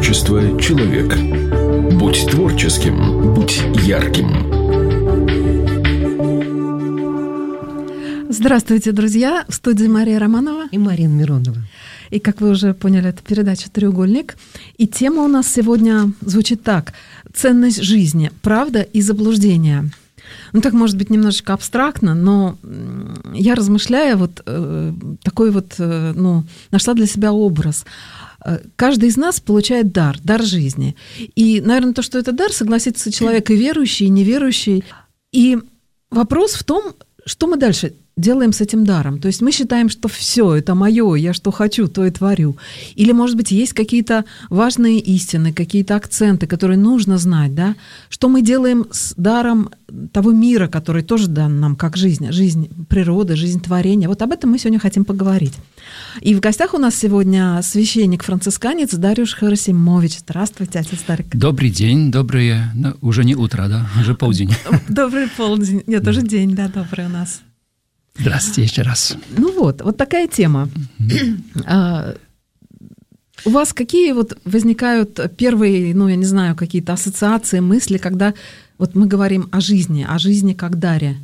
Творчество человек. Будь творческим, будь ярким. Здравствуйте, друзья! В студии Мария Романова и Марина Миронова. И, как вы уже поняли, это передача «Треугольник». И тема у нас сегодня звучит так. Ценность жизни. Правда и заблуждение. Ну, так, может быть, немножечко абстрактно, но я, размышляя, нашла для себя образ. Каждый из нас получает дар жизни. И, наверное, то, что это дар, согласится человек и верующий, и неверующий. И вопрос в том, что мы дальше делаем с этим даром. То есть мы считаем, что все это мое, я что хочу, то и творю. Или, может быть, есть какие-то важные истины, какие-то акценты, которые нужно знать, да? Что мы делаем с даром того мира, который тоже дан нам как жизнь природы, жизнь творения. Вот об этом мы сегодня хотим поговорить. И в гостях у нас сегодня священник-францисканец Дариуш Харасимович. Здравствуйте, отец Дарик. Добрый день, уже не утро, да, уже полдень. Добрый полдень, нет, уже день, да, добрый у нас. Здравствуйте еще раз. Ну вот такая тема. У вас какие возникают первые, я не знаю, какие-то ассоциации, мысли, когда мы говорим о жизни как даре?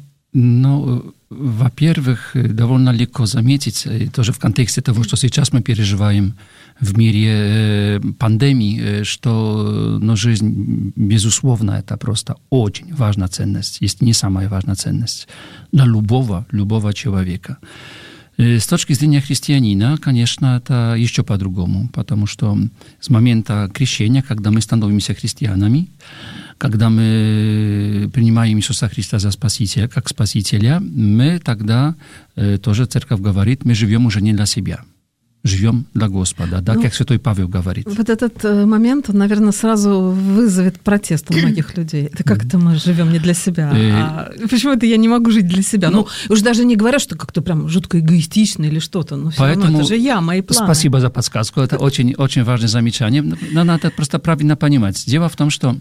Во-первых, довольно легко заметить, тоже в контексте того, что сейчас мы переживаем в мире пандемии, что жизнь, безусловно, это просто очень важная ценность, если не самая важная ценность для любого человека. С точки зрения христианина, конечно, это еще по-другому, потому что с момента крещения, когда мы становимся христианами, когда мы принимаем Иисуса Христа за Спасителя, как Спасителя, мы тогда, тоже Церковь говорит, мы живем уже не для себя, живем для Господа, да, как Святой Павел говорит. Вот этот момент, он, наверное, сразу вызовет протест у многих людей. Это как это мы живем не для себя? Почему это я не могу жить для себя? Уж даже не говоря, что как-то прям жутко эгоистично или что-то, но все равно это же я, мои планы. Спасибо за подсказку, это очень, очень важное замечание. Но надо просто правильно понимать. Дело в том, что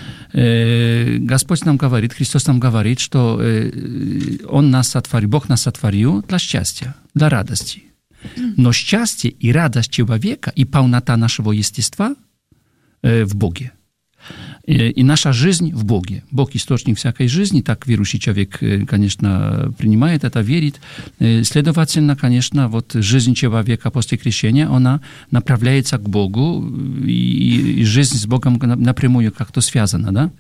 Господь нам говорит, Христос нам говорит, что Он нас сотворил, Бог нас сотворил для счастья, для радости. Но счастье и радость человека, и полнота нашего естества в Боге. И наша жизнь в Боге. Бог – источник всякой жизни, так верующий человек, конечно, принимает это, верит. Следовательно, конечно, жизнь человека после крещения, она направляется к Богу, и жизнь с Богом напрямую как-то связана, да?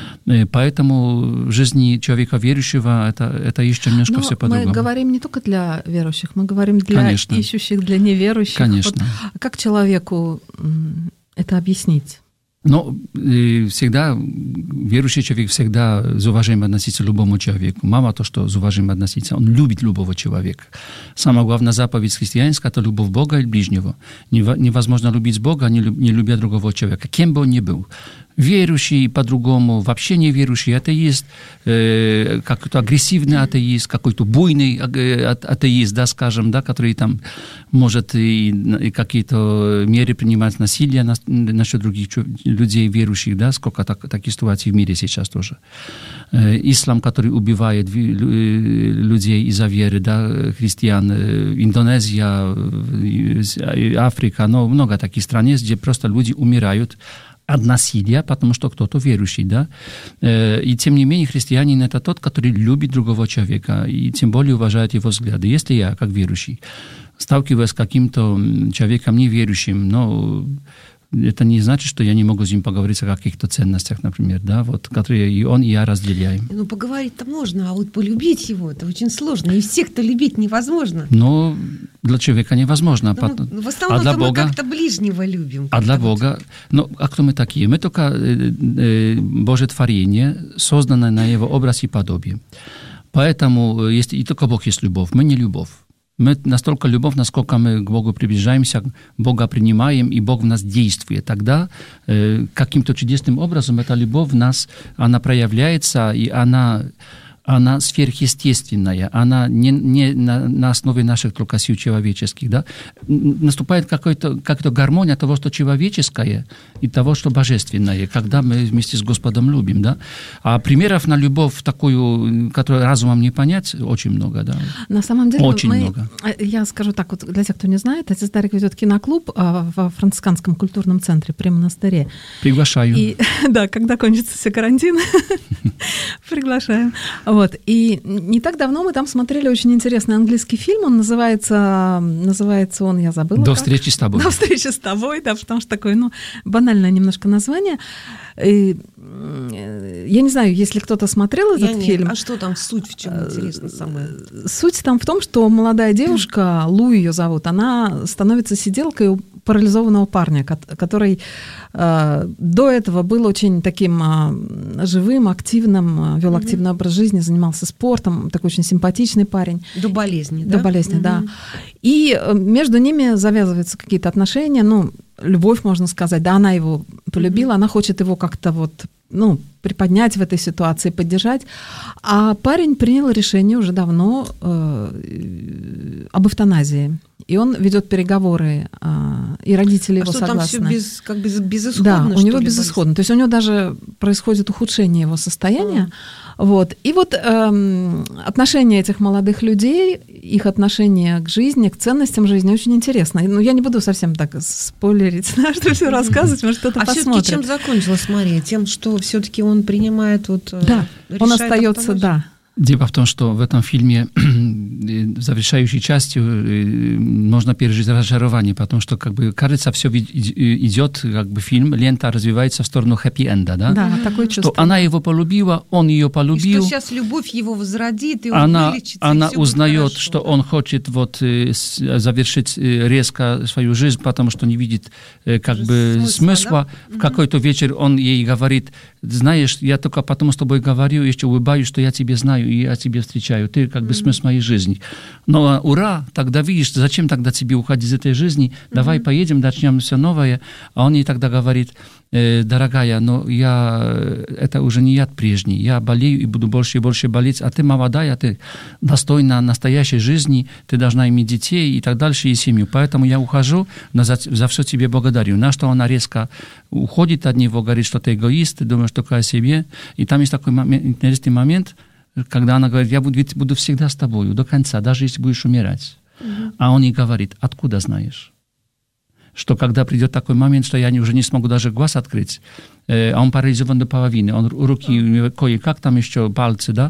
Поэтому в жизни человека верующего это еще немножко все по-другому. Мы говорим не только для верующих, мы говорим для ищущих, для неверующих. Конечно. Как человеку это объяснить? Всегда верующий человек всегда с уважением относится к любому человеку. Мало то, что с уважением относится, он любит любого человека. Самая главная заповедь христианская – это любовь Бога и ближнего. Невозможно любить Бога, не любя другого человека, кем бы он ни был. Верующий по-другому, вообще неверующий атеист, какой-то агрессивный атеист, какой-то буйный атеист, да, скажем, да, который там может и какие-то меры принимать насилие насчет других людей верующих, да, сколько таких ситуаций в мире сейчас тоже. Ислам, который убивает людей из-за веры, да, христиан, Индонезия, Африка, много таких стран есть, где просто люди умирают от насилия, потому что кто-то верующий, да. И тем не менее христианин – это тот, который любит другого человека и тем более уважает его взгляды. Если я, как верующий, сталкиваюсь с каким-то человеком неверующим, это не значит, что я не могу с ним поговорить о каких-то ценностях, например, да, которые и он, и я разделяем. Поговорить-то можно, а полюбить его – это очень сложно. И всех-то любить невозможно. Для человека невозможно. В основном мы как-то ближнего любим. А для Бога? А кто мы такие? Мы только Божье творение, созданное на Его образ и подобие. Поэтому и только Бог есть любовь. Мы не любовь. Мы настолько любовь, насколько мы к Богу приближаемся, Бога принимаем, и Бог в нас действует. Тогда каким-то чудесным образом эта любовь в нас, она проявляется, и она она сверхъестественная, она не на основе наших только сил человеческих, да? Наступает какая-то гармония того, что человеческое, и того, что божественное, когда мы вместе с Господом любим, да? А примеров на любовь такую, которую разумом не понять, очень много, да? На самом деле, очень много. Я скажу так, вот для тех, кто не знает, отец Дарик ведет киноклуб во францисканском культурном центре при монастыре. Приглашаю. И, да, когда кончится все карантин, приглашаем. Вот. И не так давно мы там смотрели очень интересный английский фильм, он называется он, я забыла. «До встречи с тобой». «До встречи с тобой», да, потому что такое, банальное немножко название. И, я не знаю, если кто-то смотрел этот фильм. А что там суть, в чем интересно самое? Суть там в том, что молодая девушка, Лу ее зовут, она становится сиделкой у парализованного парня, который до этого был очень таким живым, активным, вел активный образ жизни, занимался спортом, такой очень симпатичный парень. До болезни, да? До болезни, да. И между ними завязываются какие-то отношения, любовь, можно сказать, да, она его полюбила, она хочет его как-то приподнять в этой ситуации, поддержать. А парень принял решение уже давно об эвтаназии. И он ведет переговоры, и родители его согласны. Там все безысходно? Да, у него безысходно. То есть у него даже происходит ухудшение его состояния. Вот. И вот отношения этих молодых людей, их отношение к жизни, к ценностям жизни очень интересно. Я не буду совсем так спойлерить, что все рассказывать, может, кто-то посмотрит. А все-таки чем закончилась Мария? Тем, что все-таки он принимает Да, он остается, да. Дело в том, что в этом фильме завершающей частью можно пережить разочарование, потому что кажется, все идет, фильм, лента развивается в сторону хэппи-энда, да? Да, такое чувство. Что она его полюбила, он ее полюбил. И что сейчас любовь его возродит, и он вылечится, она и все узнает, будет хорошо, что он хочет завершить резко свою жизнь, потому что не видит смысла. Да? В какой-то вечер он ей говорит: знаешь, я только потому с тобой говорю, еще улыбаюсь, что я тебя знаю, и я тебя встречаю. Ты смысл моей жизни. Но ура, тогда видишь, зачем тогда тебе уходить из этой жизни? Давай поедем, начнем все новое. А он ей тогда говорит: дорогая, но это уже не я прежний. Я болею и буду больше и больше болеть. А ты молодая, ты достойна настоящей жизни, ты должна иметь детей и так дальше, и семью. Поэтому я ухожу, но за все тебе благодарю. На что она резко уходит от него, говорит, что ты эгоист, ты думаешь только о себе. И там есть такой интересный момент, когда она говорит: я буду всегда с тобой до конца, даже если будешь умирать. А он ей говорит: откуда знаешь? Что когда придет такой момент, что я уже не смогу даже глаз открыть, а он парализован до половины, руки кое-как, там еще пальцы, да,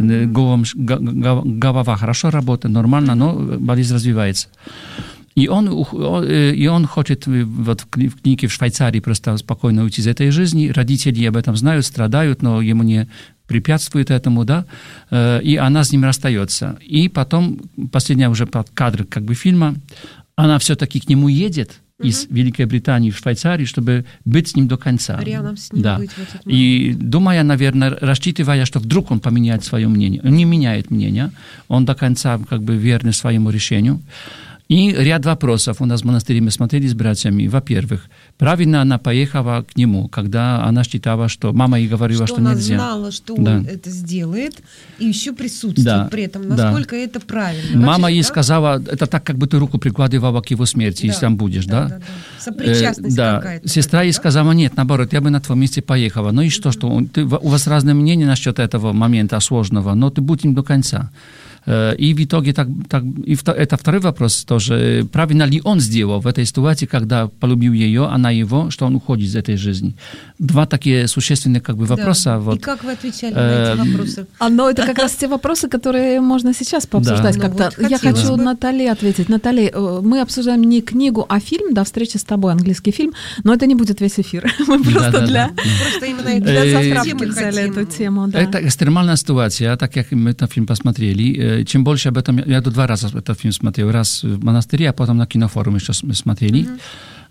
голова хорошо работает, нормально, но болезнь развивается. И он хочет в клинике в Швейцарии просто спокойно уйти из этой жизни. Родители об этом знают, страдают, но ему не препятствует этому, да, и она с ним расстается. И потом, последний уже кадр фильма, она все-таки к нему едет из Великой Британии в Швейцарию, чтобы быть с ним до конца. Рядом с ним быть в этот момент. И думая, наверное, рассчитывая, что вдруг он поменяет свое мнение. Он не меняет мнение, он до конца верный своему решению. И ряд вопросов у нас в монастыре мы смотрели с братьями. Во-первых, правильно она поехала к нему, когда она считала, что мама ей говорила, что нельзя. Она знала, что он это сделает, и еще присутствует при этом. Насколько это правильно. Мама ей сказала, это так, как бы ты руку прикладывала к его смерти, если там будешь, да? Сопричастность какая-то. Сестра ей сказала: нет, наоборот, я бы на твоем месте поехала. Ну и что у вас разные мнения насчет этого момента сложного, но ты будь им до конца. И в итоге это второй вопрос тоже. Правильно ли он сделал в этой ситуации, когда полюбил ее, она его, что он уходит из этой жизни? Два такие существенные вопроса. И как вы отвечали на эти вопросы? Но это как раз те вопросы, которые можно сейчас пообсуждать как-то. Я хочу Наталье ответить. Наталья, мы обсуждаем не книгу, а фильм «До встречи с тобой», английский фильм, но это не будет весь эфир. Мы просто для затравки взяли эту тему. Это экстремальная ситуация, так как мы этот фильм посмотрели. Чем больше об этом... Я 2 раза этот фильм смотрел. Раз в монастыре, а потом на кинофоруме еще смотрели.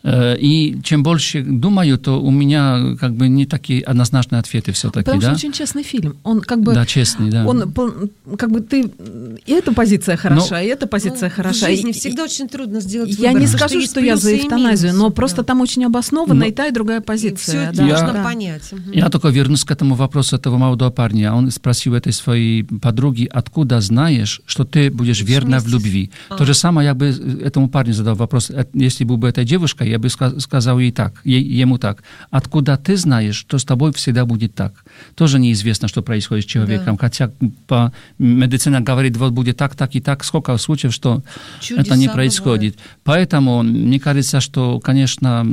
И чем больше думаю, то у меня как бы не такие однозначные ответы все-таки. Потому да? что очень честный фильм. Он как бы... Да, честный, да. Он как бы ты... И эта позиция хороша, и эта позиция хороша. В жизни всегда очень трудно сделать выбор. Я не скажу, что я за эвтаназию, но просто там очень обоснована и та, и другая позиция. Все это можно понять. Я только вернусь к этому вопросу этого молодого парня. Он спросил этой своей подруги, откуда знаешь, что ты будешь верна в любви. То же самое я бы этому парню задал вопрос. Если бы эта девушка, я бы сказал ему так. Откуда ты знаешь, что с тобой всегда будет так? Тоже неизвестно, что происходит с человеком. Да. Хотя по медицина говорит, вот будет так, так и так. Сколько случаев, что чудеса это не происходит. Бывает. Поэтому мне кажется, что, конечно,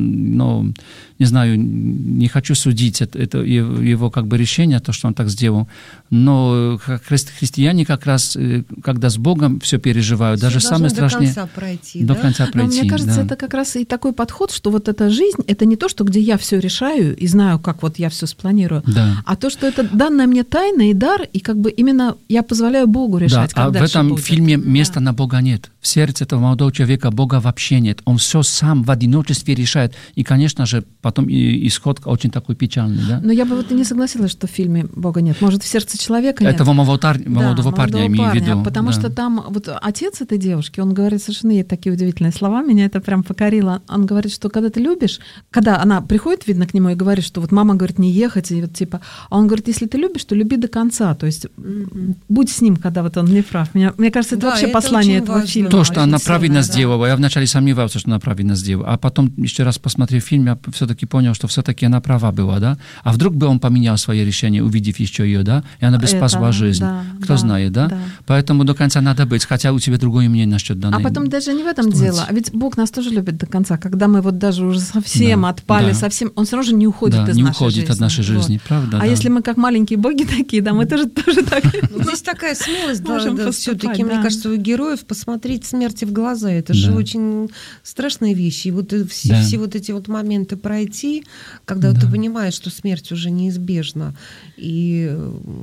не знаю, не хочу судить это его как бы решение, то, что он так сделал, но христиане как раз, когда с Богом все переживают, все даже самое страшное... До конца пройти, до конца пройти. Но мне кажется, это как раз и такой подход, что вот эта жизнь, это не то, что где я все решаю и знаю, как вот я все спланирую, а то, что это данная мне тайна и дар, и как бы именно я позволяю Богу решать, как дальше будет. А в этом фильме места на Бога нет. В сердце этого молодого человека Бога вообще нет. Он все сам в одиночестве решает. И, конечно же, потом исход очень такой печальный. Да? Но я бы вот и не согласилась, что в фильме Бога нет. Может, в сердце человека нет. Этого молодого парня, имею в виду. Потому что там вот отец этой девушки, он говорит совершенно ей такие удивительные слова, меня это прям покорило. Он говорит, что когда ты любишь, когда она приходит, видно, к нему и говорит, что вот мама говорит не ехать, и вот типа, а он говорит, если ты любишь, то люби до конца, то есть будь с ним, когда вот он не прав. Мне кажется, это вообще послание этого фильма. То, что она правильно сделала. Я вначале сомневался, что она правильно сделала. А потом, еще раз посмотрев фильм, я все-таки понял, что все-таки она права была, да? А вдруг бы он поменял свое решение, увидев еще ее, да? И она бы спасла жизнь. Да, кто знает, да? Поэтому до конца надо быть, хотя у тебя другое мнение насчет данной. А потом даже не в этом дело. А ведь Бог нас тоже любит до конца. Когда мы вот даже уже совсем отпали, совсем, он все равно же не уходит из нашей жизни. Не уходит от нашей жизни, правда? А если мы как маленькие боги такие, да, мы тоже так. Здесь такая смелость, все-таки, мне кажется, у героев посмотреть смерти в глаза. Это же очень страшные вещи. И вот все вот эти вот моменты пройти, когда ты понимаешь, что смерть уже неизбежна, и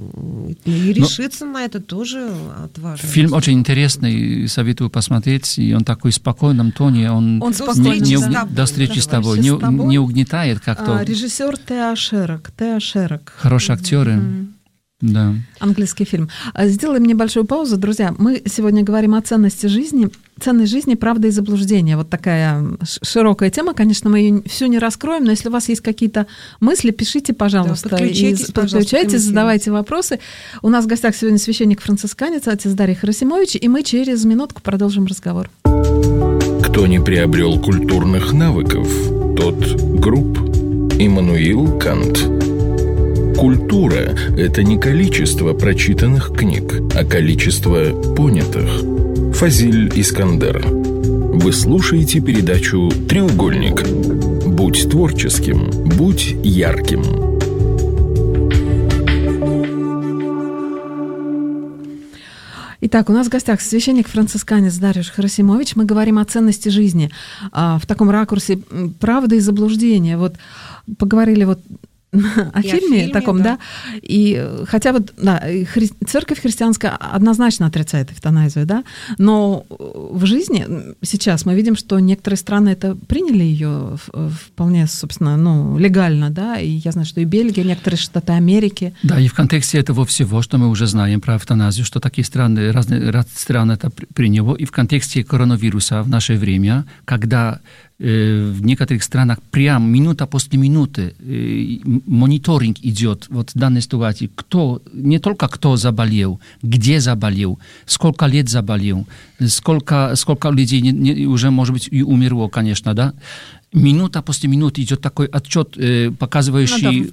решиться на это тоже отважно. Фильм очень интересный, советую посмотреть. И он такой в спокойном тоне. Он до встречи с тобой. Не угнетает как-то. Режиссер Теа Шерок. Хорошие актеры. Да. Английский фильм. Сделаем небольшую паузу, друзья. Мы сегодня говорим о ценности жизни, правда и заблуждения. Вот такая широкая тема. Конечно, мы ее всю не раскроем, но если у вас есть какие-то мысли, пишите, пожалуйста. Подключайтесь, задавайте вопросы. У нас в гостях сегодня священник-францисканец, отец Дарий Харасимович, и мы через минутку продолжим разговор. Кто не приобрел культурных навыков, тот груб. Иммануил Кант. Культура – это не количество прочитанных книг, а количество понятых. Фазиль Искандер. Вы слушаете передачу «Треугольник». Будь творческим, будь ярким. Итак, у нас в гостях священник-францисканец Дарий Харасимович. Мы говорим о ценности жизни в таком ракурсе правды и заблуждения. Вот поговорили вот о фильме таком, да. И хотя вот, церковь христианская однозначно отрицает эвтаназию, да, но в жизни сейчас мы видим, что некоторые страны это приняли ее вполне, собственно, легально, да, и я знаю, что и Бельгия, некоторые штаты Америки. Да, и в контексте этого всего, что мы уже знаем про эвтаназию, что такие страны, разные страны это приняло, и в контексте коронавируса в наше время, когда в некоторых странах прям минута после минуты мониторинг идет вот в данной ситуации. Не только кто заболел, где заболел, сколько лет заболел, сколько людей уже, может быть, и умерло, конечно, да. Минута после минуты идет такой отчет, показывающий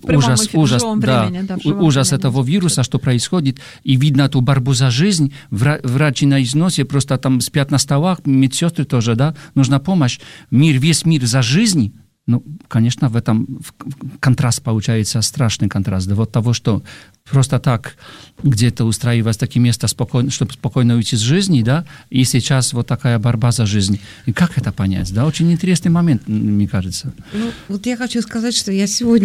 ужас этого вируса, что происходит, и видно эту борьбу за жизнь. Врачи на износе просто там спят на столах, медсестры тоже, да, нужна помощь. Весь мир за жизнь. Конечно, в этом контраст получается, страшный контраст. Да, вот того, что просто так где-то устраивать такие места, чтобы спокойно уйти с жизни, да, и сейчас вот такая борьба за жизнь. И как это понять? Да, очень интересный момент, мне кажется. Вот я хочу сказать, что я сегодня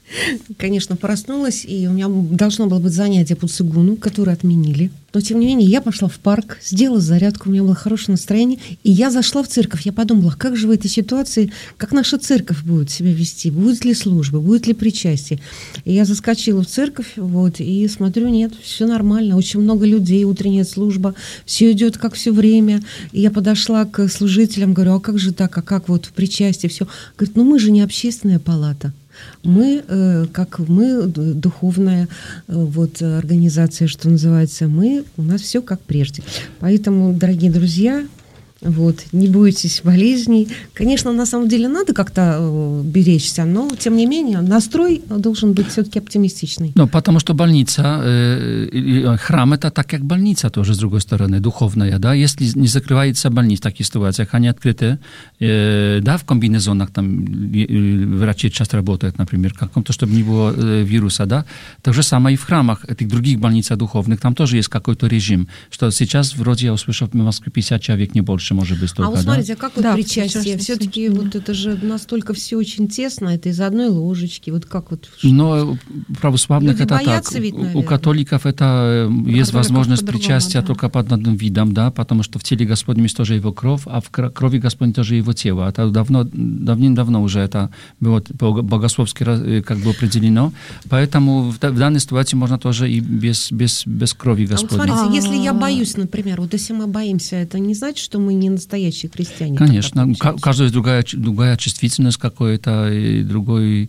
конечно, проснулась, и у меня должно было быть занятие по цигуну, которое отменили. Но, тем не менее, я пошла в парк, сделала зарядку, у меня было хорошее настроение, и я зашла в церковь. Я подумала, как же в этой ситуации, как наша церковь будет себя вести, будет ли служба, будет ли причастие. И я заскочила в церковь, вот, и смотрю, нет, все нормально, очень много людей, утренняя служба, все идет как все время. И я подошла к служителям, говорю, а как же так, а как вот в причастии все? Говорит, мы же не общественная палата. Мы духовная организация, что называется, у нас все как прежде. Поэтому, дорогие друзья, не бойтесь болезней. Конечно, на самом деле надо как-то беречься, но, тем не менее, настрой должен быть все-таки оптимистичный. Потому что больница, храм это так, как больница тоже, с другой стороны, духовная, да, если не закрывается больница в таких ситуациях, они открыты, да, в комбинезонах, там, врачи часто работают, например, каком-то, чтобы не было вируса, да, так же самое и в храмах, этих других больницах духовных, там тоже есть какой-то режим, что сейчас, вроде, я услышал, в Москве 50 человек, не больше, может быть, столько, смотрите, а как причастие? Все-таки это же настолько все очень тесно, это из одной ложечки, как Но православных это так. Ведь, у католиков это есть возможность причастия только под одним видом, да, потому что в теле Господнем есть тоже его кровь, а в крови Господней тоже его тело. Это давным-давно уже это было богословски как бы определено, поэтому в данной ситуации можно тоже и без крови Господней. Смотрите, если я боюсь, например, если мы боимся, это не значит, что мы не настоящие христиане. Конечно, у каждого есть другая чувствительность какой-то, и другой,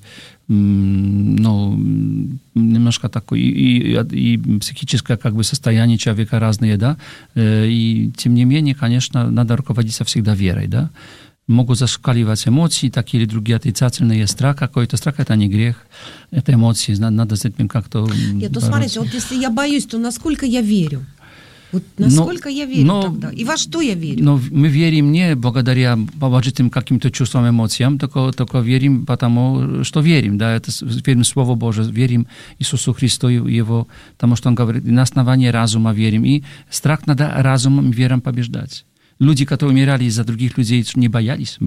немножко такой, и психическое как бы состояние человека разные, да, и тем не менее, конечно, надо руководиться всегда верой, да. Могут зашкаливать эмоции, такие или другие отрицательные, страх какой-то. Страх – это не грех, это эмоции, надо с этим как-то бороться. Смотрите, если я боюсь, то насколько я верю? Насколько я верю тогда? И во что я верю? Но мы верим не благодаря положительным каким-то чувствам, эмоциям, только верим потому, что верим. Да? Это верим в Слово Божие, верим Иисусу Христу, Его, потому что Он говорит, на основании разума верим. И страх надо разумом и верой побеждать. Люди, которые умирали из-за других людей, не боялись,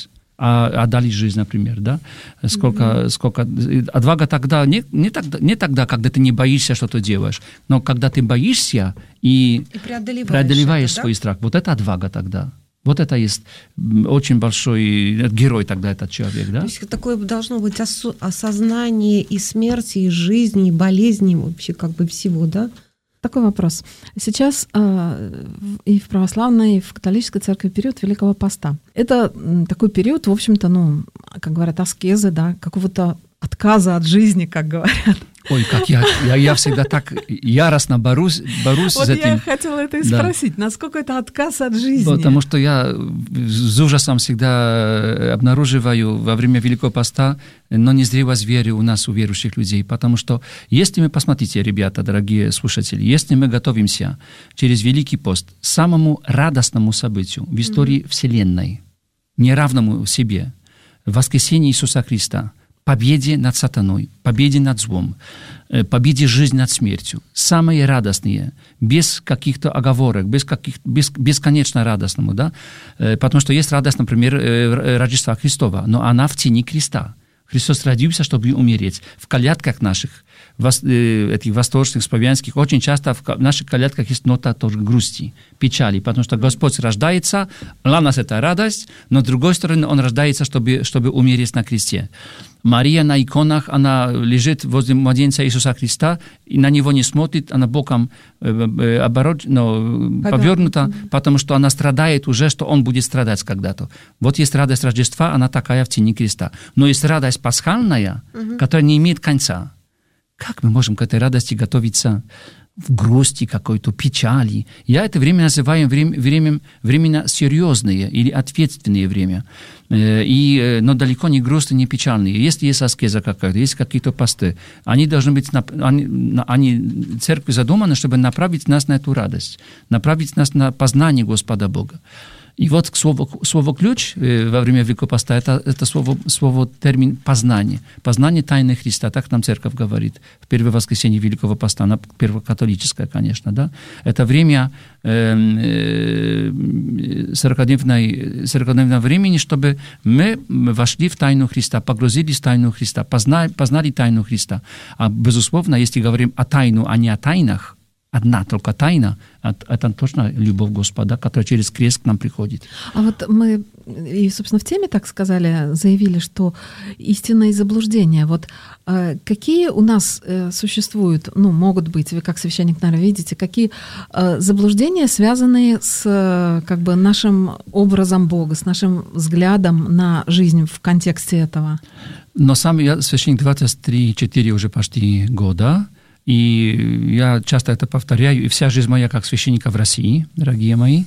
а отдали жизнь, например, да? Сколько отвага тогда, не тогда, когда ты не боишься, что ты делаешь, но когда ты боишься и преодолеваешь свой страх. Вот это отвага тогда. Вот это есть очень большой герой тогда этот человек, да? То есть такое должно быть осознание и смерти, и жизни, и болезни, вообще как бы всего, да? Такой вопрос. Сейчас и в православной, и в католической церкви период Великого Поста. Это такой период, в общем-то, как говорят, аскезы, да, какого-то отказа от жизни, как говорят. Ой, как я всегда так яростно борюсь с этим. Я хотела это и спросить, насколько это отказ от жизни? Потому что я с ужасом всегда обнаруживаю во время Великого Поста, но незрелость веры у нас, у верующих людей. Потому что если мы, посмотрите, ребята, дорогие слушатели, если мы готовимся через Великий Пост к самому радостному событию в истории Вселенной, неравному себе, воскресению Иисуса Христа, победе над сатаной, победе над злом, победе жизни над смертью. Самые радостные, без каких-то оговорок, бесконечно радостному, да? Потому что есть радость, например, Рождества Христова, но она в тени креста. Христос родился, чтобы умереть. В колядках наших, этих восточных, славянских, очень часто в наших колядках есть нота тоже грусти, печали, потому что Господь рождается, для нас это радость, но с другой стороны, Он рождается, чтобы умереть на кресте. Мария на иконах, она лежит возле младенца Иисуса Христа, и на него не смотрит, она боком повернута, потому что она страдает уже, что он будет страдать когда-то. Вот есть радость Рождества, она такая в тени креста. Но есть радость пасхальная, которая не имеет конца. Как мы можем к этой радости готовиться в грусти какой-то, печали? Я это время называю временно серьезное или ответственное время. Но далеко не грустные, не печальные. Если есть аскеза какая-то, есть какие-то посты, они должны быть, церковь задумана, чтобы направить нас на эту радость, направить нас на познание Господа Бога. И вот слово «ключ» во время Великого Поста это термин «познание». Познание тайны Христа, так нам Церковь говорит. В первое воскресенье Великого Поста, она первокатолическая, конечно, да. Это время 40-дневного времени, чтобы мы вошли в тайну Христа, погрузились в тайну Христа, познали тайну Христа. А, безусловно, если говорим о тайну, а не о тайнах, одна только тайна, это точно любовь Господа, которая через крест к нам приходит. А вот мы, и, собственно, в теме, так сказали, заявили, что истина и заблуждение. Вот какие у нас существуют, могут быть, вы как священник, наверное, видите, какие заблуждения, связанные с как бы нашим образом Бога, с нашим взглядом на жизнь в контексте этого? Но сам я священник 23-4 уже почти года, и я часто это повторяю, и вся жизнь моя как священника в России, дорогие мои,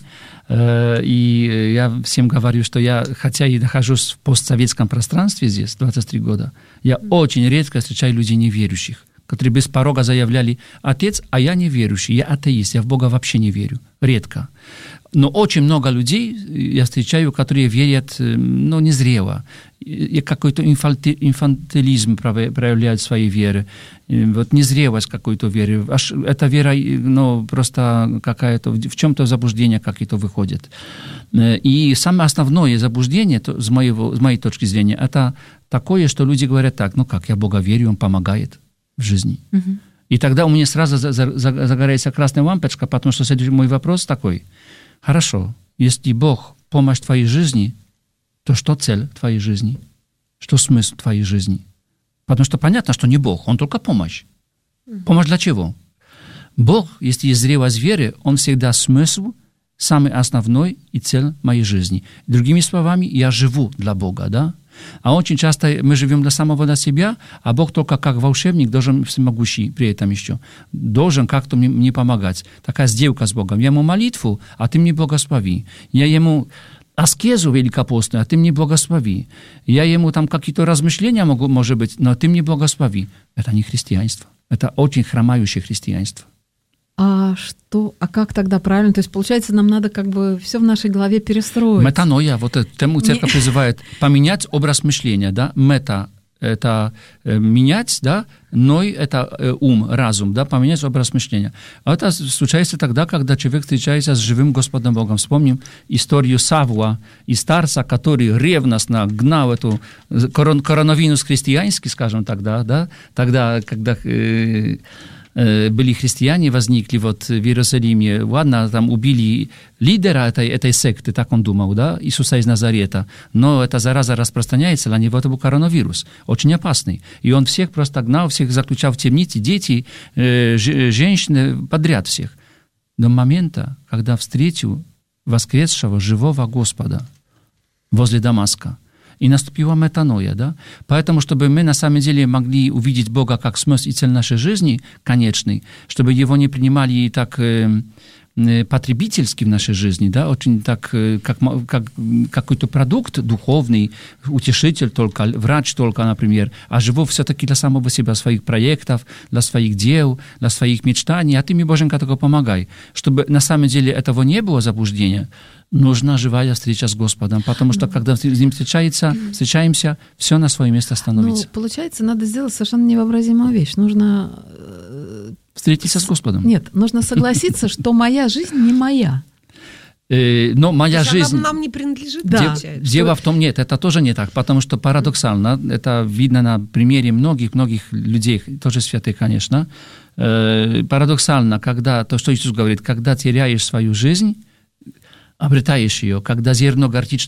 и я всем говорю, что я, хотя и нахожусь в постсоветском пространстве здесь, 23 года, я очень редко встречаю людей неверующих, которые без порога заявляли: «Отец, а я неверующий, я атеист, я в Бога вообще не верю». Редко. Но очень много людей я встречаю, которые верят, незрело. И какой-то инфантилизм проявляют в своей вере. Вот незрелость какой-то веры. Эта вера, просто какая-то, в чем-то заблуждение какие-то выходит. И самое основное заблуждение, с моей точки зрения, это такое, что люди говорят так: я Бога верю, Он помогает в жизни. Угу. И тогда у меня сразу загорается красная лампочка, потому что следующий мой вопрос такой: хорошо, если Бог — помощь в твоей жизни, то что цель твоей жизни? Что смысл твоей жизни? Потому что понятно, что не Бог, Он только помощь. Помощь для чего? Бог, если есть зрелость веры, Он всегда смысл, самый основной и цель моей жизни. Другими словами, я живу для Бога, да? А очень часто мы живем для себя, а Бог только как волшебник должен, всемогущий при этом еще, должен как-то мне помогать. Такая сделка с Богом. Я Ему молитву, а Ты мне благослови. Я Ему аскезу великопостную, а Ты мне благослови. Я Ему там какие-то размышления может быть, но Ты мне благослови. Это не христианство. Это очень хромающее христианство. А как тогда правильно? То есть, получается, нам надо как бы все в нашей голове перестроить. Метаноя, вот этому Церковь призывает поменять образ мышления, да? Мета — это менять, да? Ной — это ум, разум, да? Поменять образ мышления. А это случается тогда, когда человек встречается с живым Господом Богом. Вспомним историю Савла и старца, который ревностно гнал эту коронавирус христианский, скажем тогда, да? Тогда, когда были христиане, возникли в Иерусалиме, ладно, там убили лидера этой секты, так он думал, да, Иисуса из Назарета, но эта зараза распространяется, для него это был коронавирус, очень опасный. И он всех просто гнал, всех заключал в темнице, дети, женщины, подряд всех. До момента, когда встретил воскресшего живого Господа возле Дамаска. И наступила метаноя, да? Поэтому, чтобы мы на самом деле могли увидеть Бога как смысл и цель нашей жизни конечный, чтобы Его не принимали так потребительски в нашей жизни, да, очень так, как какой-то продукт духовный, утешитель только, врач только, например, а живу все-таки для самого себя, своих проектов, для своих дел, для своих мечтаний, а Ты мне, Боженька, только помогай. Чтобы на самом деле этого не было заблуждения, нужна живая встреча с Господом, потому что, когда с Ним встречаемся, все на свое место становится. Получается, надо сделать совершенно невообразимую вещь. Нужно встретиться с Господом. Нет, нужно согласиться, что моя жизнь не моя. Но моя жизнь... Она нам не принадлежит. Да. Дело в том, нет, это тоже не так, потому что парадоксально, это видно на примере многих людей, тоже святых, конечно, парадоксально, когда, то, что Иисус говорит, когда теряешь свою жизнь, обретаешь ее, когда зерно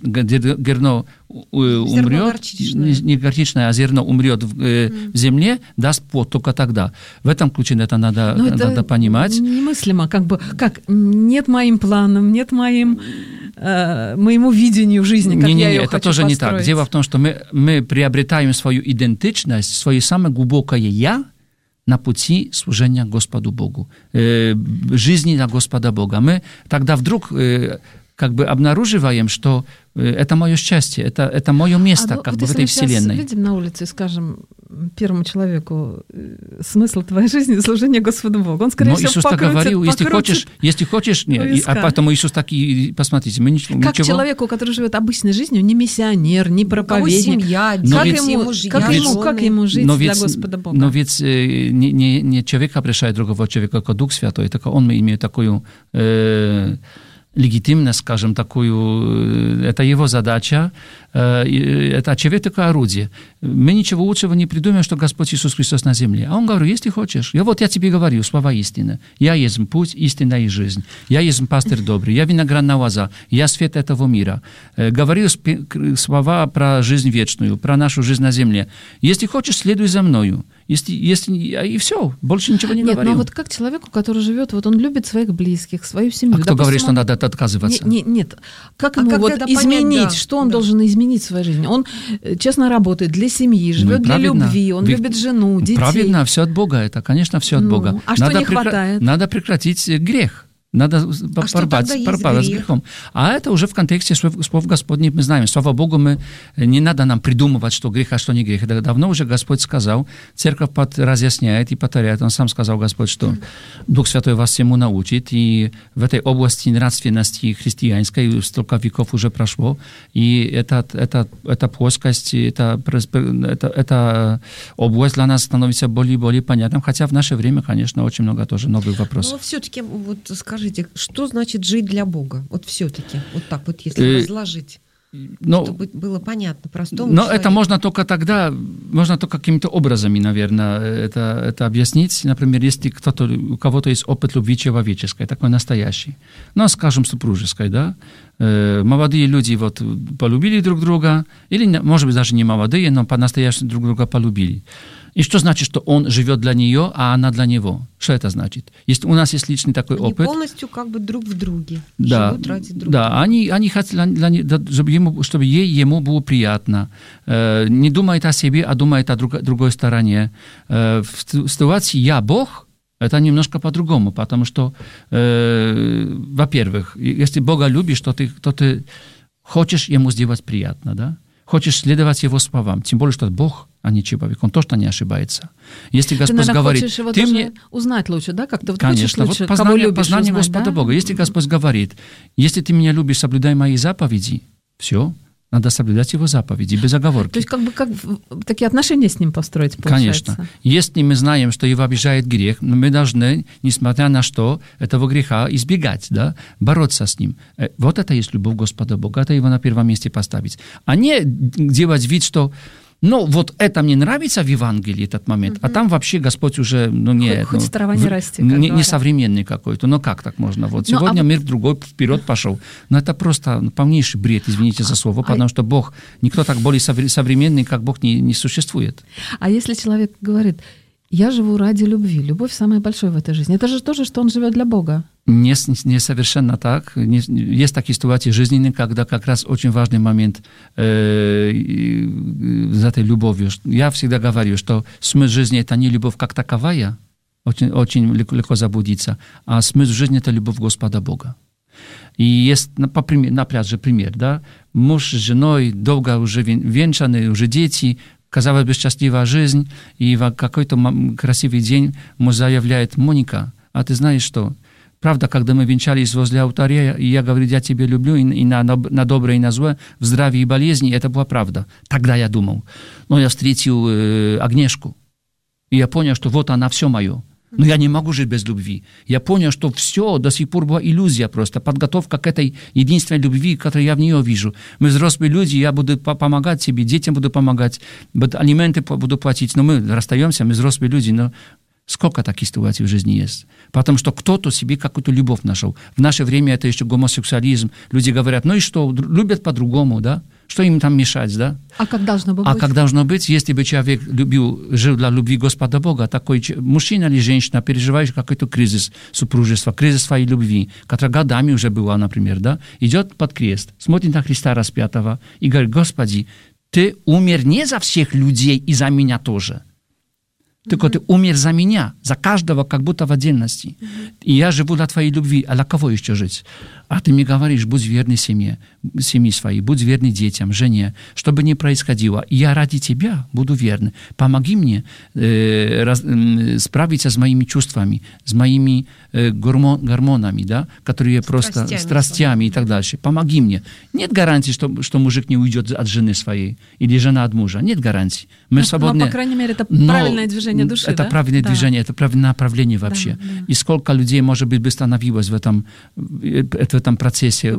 умрет, не горчичное, а зерно умрет в земле, даст плод только тогда. В этом ключе это надо понимать. Немыслимо, как нет моим планам, нет моему видению жизни, как я ее хочу это тоже построить. Не так. Дело в том, что мы приобретаем свою идентичность, свое самое глубокое «я» на пути служения Господу Богу, жизни на Господа Бога. Мы тогда вдруг обнаруживаем, что это мое счастье, это мое место как бы в этой вселенной. Видим на улице, скажем, первому человеку смысл твоей жизни — служение Господу Богу. Он, скорее всего, Иисус так говорил, если хочешь, а поэтому Иисус так и, посмотрите, мы ничего... Как человеку, который живет обычной жизнью, не миссионер, не проповедник, семья, как ему жить для Господа Бога? Но ведь не человек обращает другого человека, как Дух Святой, только он имеет такую... легитимность, скажем, такую, это его задача, это человек такое орудие. Мы ничего лучшего не придумаем, что Господь Иисус Христос на земле. А он говорит, если хочешь, я тебе говорю слова истины. Я есть путь, истина и жизнь. Я есть пастырь добрый, я виноградная лоза, я свет этого мира. Говорю слова про жизнь вечную, про нашу жизнь на земле. Если хочешь, следуй за мною. И все, больше ничего не говорю. Нет, но вот как человеку, который живет, вот он любит своих близких, свою семью. А кто говорит, что надо отказываться? Нет. Как ему вот изменить, что он должен изменить в своей жизни? Он честно работает для семьи, живет для любви, он любит жену, детей. Правильно, все от Бога это, конечно, все от Бога. А что не хватает? Надо прекратить грех. Надо порвать с грехом. А это уже в контексте слов Господних мы знаем. Слава Богу, не надо нам придумывать, что грех, а что не грех. Это давно уже Господь сказал. Церковь разъясняет и повторяет. Он сам сказал, Господь, что Дух Святой вас всему научит. И в этой области нравственности христианской столько веков уже прошло. И эта плоскость, эта область для нас становится более и более понятным. Хотя в наше время, конечно, очень много тоже новых вопросов. Но все-таки, вот скажите, что значит жить для Бога? Вот все-таки, вот так вот, если разложить, чтобы было понятно простому человеку. Это можно только тогда, можно только какими-то образами, наверное, это объяснить. Например, если у кого-то есть опыт любви человеческой, такой настоящий, скажем, супружеской, да, молодые люди вот полюбили друг друга, или, может быть, даже не молодые, но по-настоящему друг друга полюбили. И что значит, что он живет для нее, а она для него? Что это значит? Если у нас есть личный такой опыт... Они полностью как бы друг в друге живут ради друг друга. Да, они хотят, чтобы ему было приятно. Не думает о себе, а думает о другой стороне. В ситуации «я Бог» это немножко по-другому, потому что, во-первых, если Бога любишь, то ты хочешь ему сделать приятно, да? Хочешь следовать его словам, тем более, что Бог, а не человек, он точно не ошибается. Если Господь говорит... Хочешь его даже узнать лучше, да? Как-то вот конечно, хочешь лучше, вот познание узнать, Господа Бога. Если Господь говорит, если ты меня любишь, соблюдай мои заповеди, все, надо соблюдать его заповеди, без оговорки. То есть как такие отношения с ним построить, получается? Конечно. Если мы знаем, что его обижает грех, мы должны, несмотря на что, этого греха избегать, да? Бороться с ним. Вот это есть любовь Господа Бога, это его на первом месте поставить. А не делать вид, что вот это мне нравится в Евангелии, этот момент, а там вообще Господь уже, Хоть трава не расти, не современный какой-то. Как так можно? Вот сегодня мир другой вперед пошел. Но это просто полнейший бред, извините за слово, потому что Бог, никто так более современный, как Бог, не существует. А если человек говорит, я живу ради любви, любовь самая большая в этой жизни, это же тоже, что он живет для Бога. Не совершенно так. Есть такие ситуации жизненные, когда как раз очень важный момент за этой любовью. Я всегда говорю, что смысл жизни – это не любовь как таковая, очень легко заблудиться, а смысл жизни – это любовь Господа Бога. И есть, например, же пример, да? Муж с женой, долго уже венчаны, уже дети, казалось бы, счастливая жизнь, и в какой-то красивый день муж заявляет: «Моника, а ты знаешь что? Правда, когда мы венчались возле алтаря, и я говорю, я тебя люблю, и на доброе, и на злое, в здравии и болезни, это была правда». Тогда я думал. Но я встретил Агнешку, и я понял, что вот она, все мое. Но я не могу жить без любви. Я понял, что все до сих пор была иллюзия просто, подготовка к этой единственной любви, которую я в нее вижу. Мы взрослые люди, я буду помогать себе, детям буду помогать, алименты буду платить, но мы расстаемся, мы взрослые люди, но сколько таких ситуаций в жизни есть? Потому что кто-то себе какую-то любовь нашел. В наше время это еще гомосексуализм. Люди говорят, и что, любят по-другому, да? Что им там мешать, да? А как должно быть? А как должно быть, если бы человек жил для любви Господа Бога, такой мужчина или женщина, переживающий какой-то кризис супружества, кризис своей любви, которая годами уже была, например, да, идет под крест, смотрит на Христа распятого и говорит: «Господи, ты умер не за всех людей и за меня тоже. Только ты умер за меня, за каждого, как будто в отдельности. И я живу для твоей любви, а для кого еще жить? А ты мне говоришь, будь верный семье своей, будь верный детям, жене, что бы ни происходило. И я ради тебя буду верный. Помоги мне справиться с моими чувствами, с моими гормонами, да, которые просто страстями и так дальше. Помоги мне. Нет гарантии, что мужик не уйдет от жены своей или жена от мужа. Нет гарантий. Мы свободны. Но, по крайней мере, это правильное движение души, это правильное движение, это правильное направление вообще. Да. И сколько людей, может быть, бы становилось в этом процессе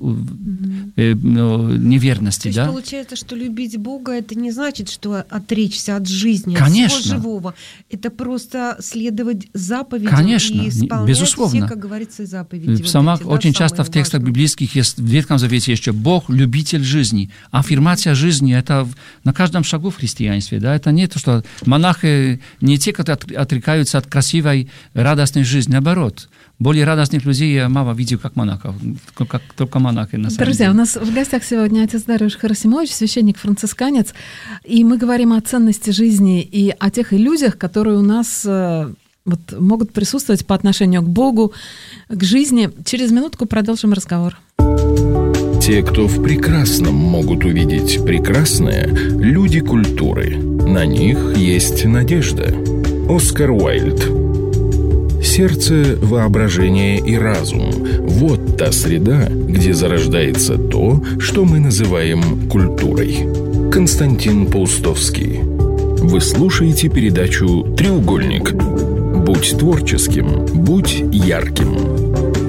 неверности. То есть, да? Получается, что любить Бога, это не значит, что отречься от жизни, Конечно. от всего живого. Это просто следовать заповедям. Конечно, и исполнять безусловно. все, как говорится, заповеди. В псалмах очень часто в текстах библейских есть, в Ветхом Завете еще Бог – любитель жизни. Аффирмация жизни – это на каждом шагу в христианстве. Да? Это не то, что монахи не те, которые отрекаются от красивой, радостной жизни, наоборот. Более радостных людей я мало видел, как монахов, как только монахи. На самом Друзья, деле. у нас в гостях сегодня отец Дариуш Харасимович, священник-францисканец, и мы говорим о ценности жизни и о тех иллюзиях, которые у нас могут присутствовать по отношению к Богу, к жизни. Через минутку продолжим разговор. Те, кто в прекрасном могут увидеть прекрасное, люди культуры. На них есть надежда. Оскар Уайльд. Сердце, воображение и разум – вот та среда, где зарождается то, что мы называем культурой. Константин Паустовский. Вы слушаете передачу «Треугольник». Будь творческим, будь ярким.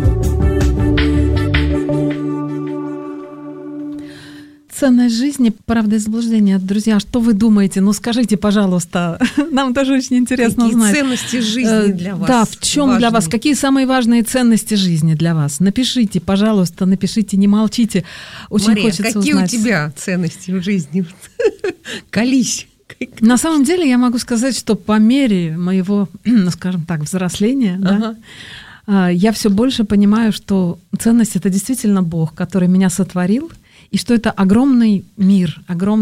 Ценность жизни, правда и заблуждение. Друзья, что вы думаете? Ну, скажите, пожалуйста. Нам тоже очень интересно узнать. Какие ценности жизни для вас? Да, в чем для вас? Какие самые важные ценности жизни для вас? Напишите, пожалуйста, напишите, не молчите. Очень Мария, хочется какие узнать. у тебя ценности в жизни? Колись. На самом деле я могу сказать, что по мере моего, скажем так, взросления, да, я все больше понимаю, что ценность — это действительно Бог, который меня сотворил, и что это огромный мир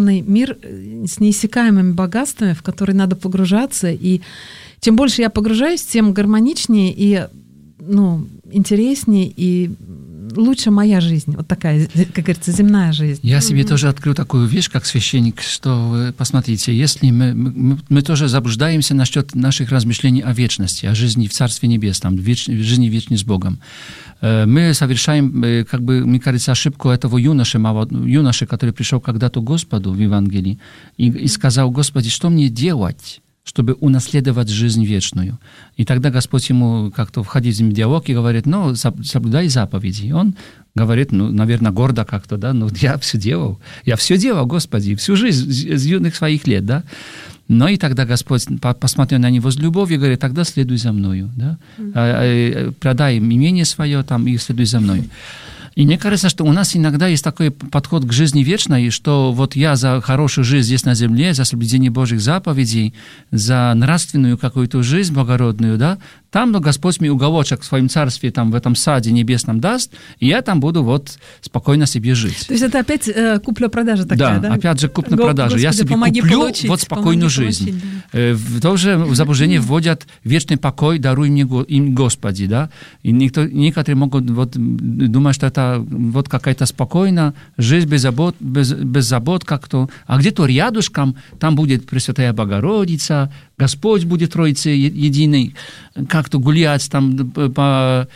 с неиссякаемыми богатствами, в который надо погружаться. И чем больше я погружаюсь, тем гармоничнее и интереснее и лучше моя жизнь. Вот такая, как говорится, земная жизнь. Я себе тоже открыл такую вещь, как священник, что, посмотрите, если мы тоже заблуждаемся насчет наших размышлений о вечности, о жизни в Царстве Небесном, жизни вечной с Богом. Мы совершаем, мне кажется, ошибку этого юноши, который пришел когда-то к Господу в Евангелии и сказал: «Господи, что мне делать, чтобы унаследовать жизнь вечную?» И тогда Господь ему как-то входит в диалог и говорит: соблюдай заповеди. И он говорит, наверное, гордо как-то, да, я все делал, Господи, всю жизнь с юных своих лет, да. Но и тогда Господь посмотрел на него с любовью и говорит: тогда следуй за мною, да, продай имение свое там и следуй за мной. И мне кажется, что у нас иногда есть такой подход к жизни вечной, что вот я за хорошую жизнь здесь на земле, за соблюдение Божьих заповедей, за нравственную какую-то жизнь благородную, да, там Господь мне уголочек в своем царстве, там в этом саде небесном даст, и я там буду спокойно себе жить. То есть это опять купля-продажа такая, да? Да, опять же купля-продажа. Я себе куплю спокойную жизнь. Тоже в заблуждение вводят: вечный покой даруй мне им Господи, да. И некоторые могут думать, что это какая-то спокойная жизнь без забот как-то. А где-то рядышком там будет Пресвятая Богородица, Господь будет Троицей единой, как-то гулять там по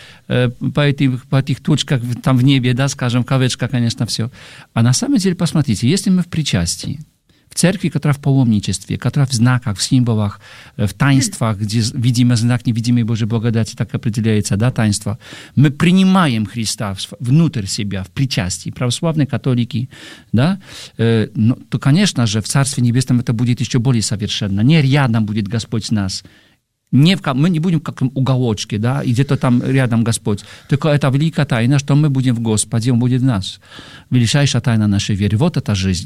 этих точках там в небе, да, скажем, кавычка, конечно, все. А на самом деле, посмотрите, если мы в причастии, в церкви, которая в паломничестве, которая в знаках, в символах, в таинствах, где видимый знак невидимой Божьей благодати так определяется, да, таинство, мы принимаем Христа внутрь себя, в причастии, православные католики, да, то, конечно же, в Царстве Небесном это будет еще более совершенно. Не рядом будет Господь с нас, мы не будем в каком уголочке, да, и где-то там рядом Господь. Только это великая тайна, что мы будем в Господе, Он будет в нас. Величайшая тайна нашей веры. Вот это жизнь.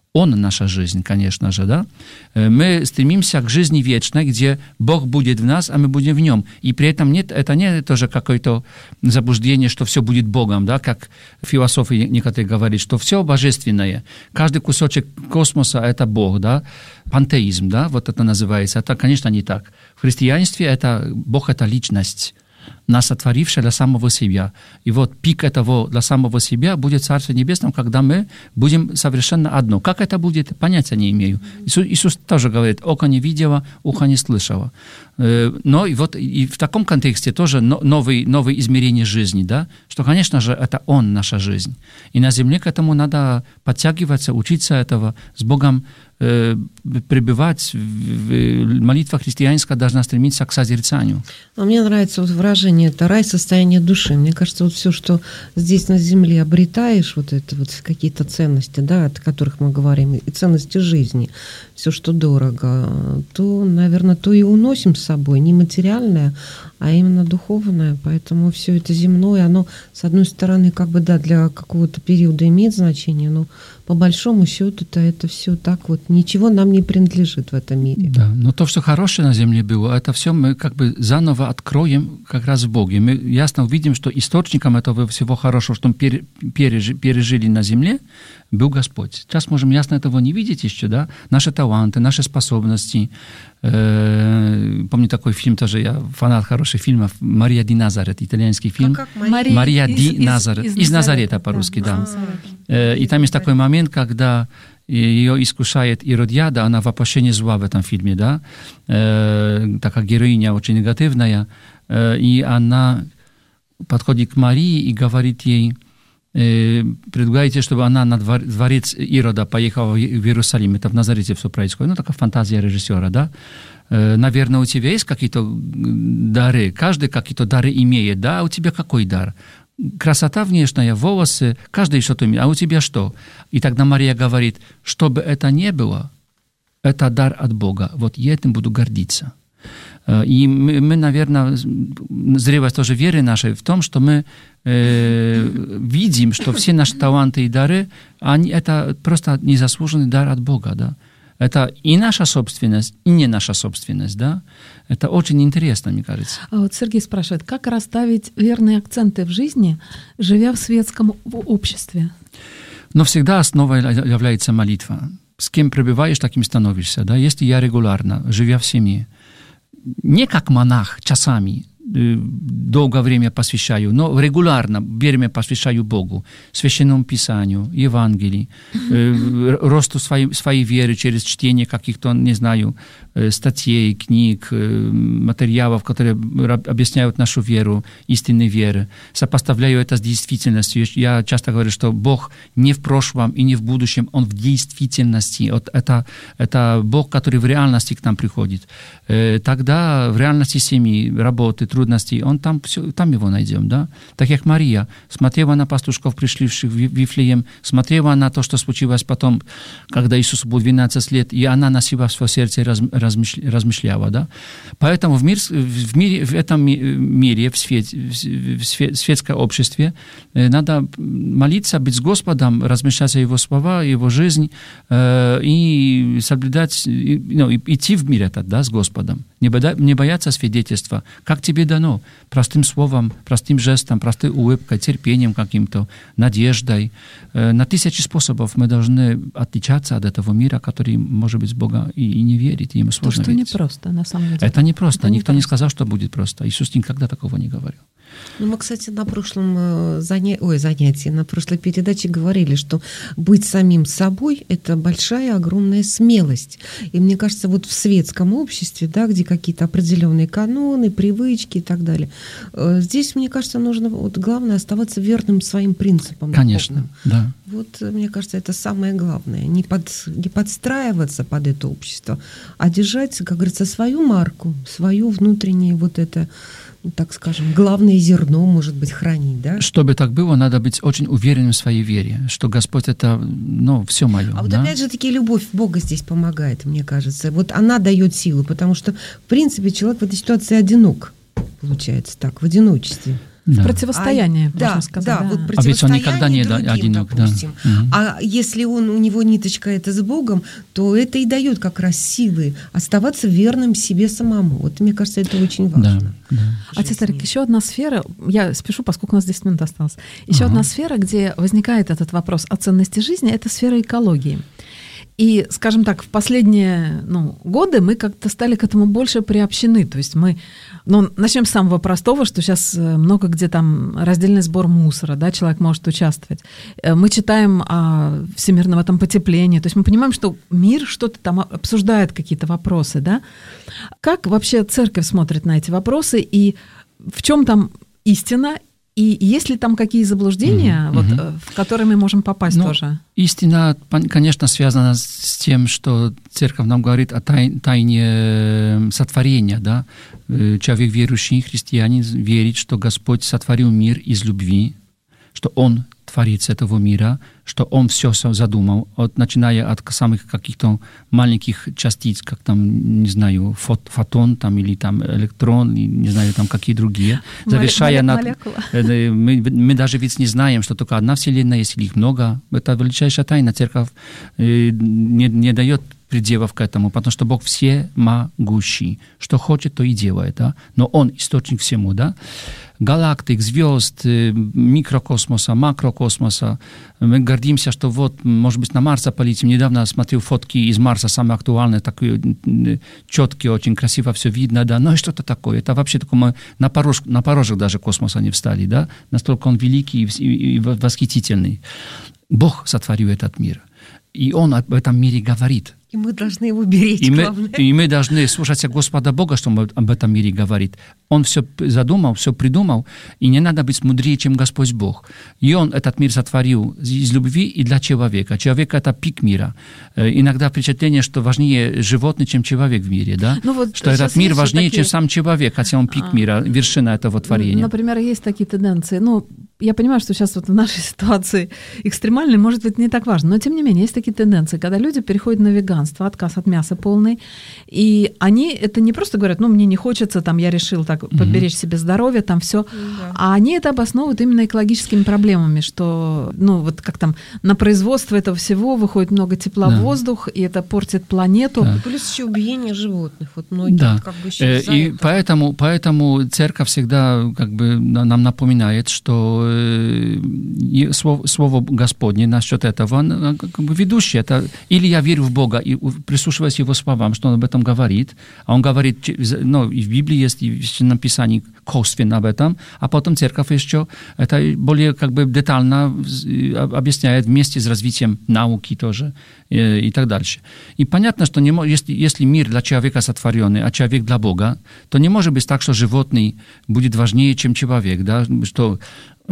Он наша жизнь, конечно же, да? Мы стремимся к жизни вечной, где Бог будет в нас, а мы будем в нем. И при этом это не тоже какое-то заблуждение, что все будет Богом, да? Как философы некоторые говорят, что все божественное, каждый кусочек космоса – это Бог, да? Пантеизм, да? Вот это называется. Это, конечно, не так. В христианстве Бог – это личность, нас сотворившая для самого себя. И вот пик этого для самого себя будет в Царстве Небесном, когда мы будем совершенно одно. Как это будет, понятия не имею. Иисус тоже говорит, око не видело, ухо не слышало. Но и вот и в таком контексте тоже новые измерения жизни, да, что, конечно же, это Он, наша жизнь. И на земле к этому надо подтягиваться, учиться этого, с Богом пребывать. Молитва христианская должна стремиться к созерцанию. А мне нравится вот выражение «это рай, состояние души». Мне кажется, вот все, что здесь на земле обретаешь, вот это вот какие-то ценности, да, о которых мы говорим, и ценности жизни, все, что дорого, то, наверное, то и уносим с собой, не материальное, а именно духовное. Поэтому все это земное, оно, с одной стороны, как бы, да, для какого-то периода имеет значение, но по большому счету-то это все так вот, ничего нам не принадлежит в этом мире. Да, но то, что хорошее на земле было, это все мы как бы заново откроем как раз в Боге. Мы ясно увидим, что источником этого всего хорошего, что мы пережили на земле, был Господь. Сейчас можем ясно этого не видеть еще, да? Наши таланты, наши способности. Помню такой фильм тоже, я фанат хороших фильмов, «Мария ди Назарет», итальянский фильм. Мария ди Назарет. Из Назарета по-русски, да. И там есть такой момент, когда ее искушает Иродиада, она воплощение зла в этом фильме, да, такая героиня очень негативная, и она подходит к Марии и говорит ей, предлагаете, чтобы она на дворец Ирода поехала в Иерусалим, это в Назарете все происходит, такая фантазия режиссера, да. Наверное, у тебя есть какие-то дары, каждый какие-то дары имеет, да, а у тебя какой дар? Красота внешняя, волосы, каждый что-то имеет, а у тебя что? И тогда Мария говорит, что бы это ни было, это дар от Бога, вот я этим буду гордиться. И мы, наверное, зрелость тоже веры нашей в том, что мы видим, что все наши таланты и дары, это просто незаслуженный дар от Бога, да. Это и наша собственность, и не наша собственность, да. Это очень интересно, мне кажется. А вот Сергей спрашивает, как расставить верные акценты в жизни, живя в светском обществе? Но всегда основой является молитва. С кем пребываешь, таким становишься, да. Если я регулярно, живя в семье, не как монах часами, долгое время посвящаю, но регулярно время посвящаю Богу, Священному Писанию, Евангелии, росту своей веры через чтение каких-то, не знаю, статей, книг, материалов, которые объясняют нашу веру, истинную веру. Сопоставляю это с действительностью. Я часто говорю, что Бог не в прошлом и не в будущем, Он в действительности. Вот это Бог, который в реальности к нам приходит. Тогда в реальности семьи, работы, трудностей, он там его найдем, да? Так как Мария смотрела на пастушков, пришливших в Вифлеем, смотрела на то, что случилось потом, когда Иисусу было 12 лет, и она на себя в свое сердце размышляла, да? Поэтому в этом мире, в светском обществе надо молиться, быть с Господом, размышлять о Его слова, Его жизнь, и соблюдать, идти в мир этот, да, с Господом. Не бояться свидетельства, как тебе дано, простым словом, простым жестом, простой улыбкой, терпением каким-то, надеждой. На тысячи способов мы должны отличаться от этого мира, который, может быть, с Бога и не верит, и ему сложно то, что верить. Не просто, на самом деле. Это не просто. Никто не сказал, что будет просто. Иисус никогда такого не говорил. Ну, мы, кстати, на прошлом занятии, на прошлой передаче говорили, что быть самим собой – это большая, огромная смелость. И мне кажется, вот в светском обществе, да, где какие-то определенные каноны, привычки и так далее, здесь, мне кажется, нужно, вот, главное, оставаться верным своим принципам. Конечно, да. Вот, мне кажется, это самое главное. Не подстраиваться под это общество, а держать, как говорится, свою марку, свою внутреннее вот это, так скажем, главное зерно, может быть, хранить, да? Чтобы так было, надо быть очень уверенным в своей вере, что Господь это, все мое. А вот опять же таки любовь Бога здесь помогает, мне кажется. Вот она дает силу, потому что, в принципе, человек в этой ситуации одинок, получается так, в одиночестве. В противостоянии, можно сказать. Да, вот а ведь он никогда не одинок. Допустим. Да. А если у него ниточка это с Богом, то это и дает как раз силы оставаться верным себе самому. Вот мне кажется, это очень важно. Да. Отец Эрик, еще одна сфера, я спешу, поскольку у нас 10 минут осталось, еще одна сфера, где возникает этот вопрос о ценности жизни, это сфера экологии. И, скажем так, в последние годы мы как-то стали к этому больше приобщены. То есть мы, начнем с самого простого, что сейчас много где там раздельный сбор мусора, да, человек может участвовать. Мы читаем о всемирном этом потеплении. То есть мы понимаем, что мир что-то там обсуждает, какие-то вопросы, да. Как вообще церковь смотрит на эти вопросы и в чем там истина? И есть ли там какие заблуждения, в которые мы можем попасть тоже? Истина, конечно, связана с тем, что церковь нам говорит о тайне сотворения. Да? Человек верующий, христианин, верит, что Господь сотворил мир из любви, что Он творец этого мира, что Он все задумал, начиная от самых каких-то маленьких частиц, как там, не знаю, фотон там, или там электрон, не знаю, там какие другие, завершая на... Мы даже ведь не знаем, что только одна Вселенная есть, или их много. Это величайшая тайна. Церковь не дает пределов к этому, потому что Бог всемогущий. Что хочет, то и делает. Да? Но Он источник всему. Да? Галактик, звезд, микрокосмоса, макрокосмоса. Мы гордимся, что вот, может быть, на Марса полетим. Недавно смотрел фотки из Марса, самые актуальные, такие четкие, очень красиво все видно. Да? Но и что-то такое. Это вообще только мы на порожек даже космоса не встали. Да? Настолько он великий и восхитительный. Бог сотворил этот мир. И Он об этом мире говорит. И мы должны его беречь, главное. И мы должны слушаться Господа Бога, что Он об этом мире говорит. Он все задумал, все придумал, и не надо быть мудрее, чем Господь Бог. И Он этот мир сотворил из любви и для человека. Человек – это пик мира. Иногда впечатление, что важнее животное, чем человек в мире. Да? Что этот мир важнее, чем сам человек, хотя он пик мира, вершина этого творения. Например, есть такие тенденции. Я понимаю, что сейчас вот в нашей ситуации экстремальной, может быть, не так важно, но тем не менее есть такие тенденции, когда люди переходят на веганство, отказ от мяса полный, и они это не просто говорят, мне не хочется, там, я решил так поберечь себе здоровье, там все, а они это обосновывают именно экологическими проблемами, что, вот как там, на производство этого всего выходит много тепла в воздух, и это портит планету. Да. Плюс еще убиение животных, вот многие как бы еще и поэтому церковь всегда как бы нам напоминает, что слово Господне насчет этого, как бы ведущее. Это, или я верю в Бога и прислушиваюсь Его словам, что Он об этом говорит, а Он говорит, и в Библии есть, и в Священном Писании косвенно об этом, а потом церковь еще это более как бы детально объясняет вместе с развитием науки тоже и так дальше. И понятно, что если мир для человека сотворенный, а человек для Бога, то не может быть так, что животный будет важнее, чем человек, да, что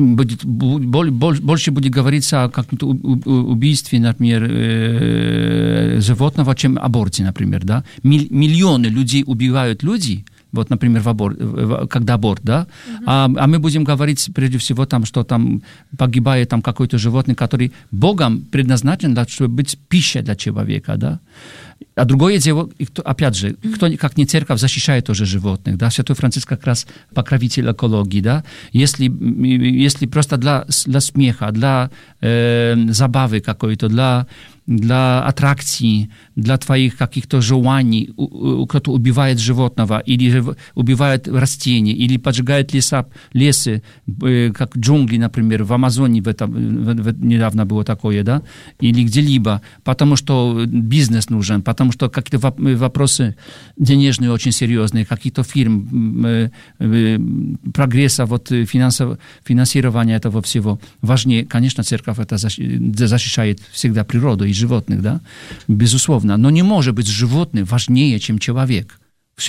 больше будет говориться о каком-то убийстве, например, животного, чем аборте, например. Да? Миллионы людей убивают людей, вот, например, когда аборт, да? А мы будем говорить прежде всего, там, что там погибает там, какой-то животное, который Богом предназначен, чтобы быть пищей для человека. Да? А другое дело, опять же, кто, как не церковь, защищает тоже животных. Да? Святой Франциск как раз покровитель экологии. Да? Если просто для смеха, для забавы какой-то, для аттракции, для твоих каких-то желаний, кто-то убивает животного, или убивает растения, или поджигает лесы, как джунгли, например, в Амазоне недавно было такое, да, или где-либо, потому что бизнес нужен, потому что какие-то вопросы денежные очень серьезные, какие-то фирм, прогресса, вот, финансирования этого всего. Важнее, конечно, церковь это защищает всегда природу и животных, да, безусловно, но не может быть животное важнее, чем человек.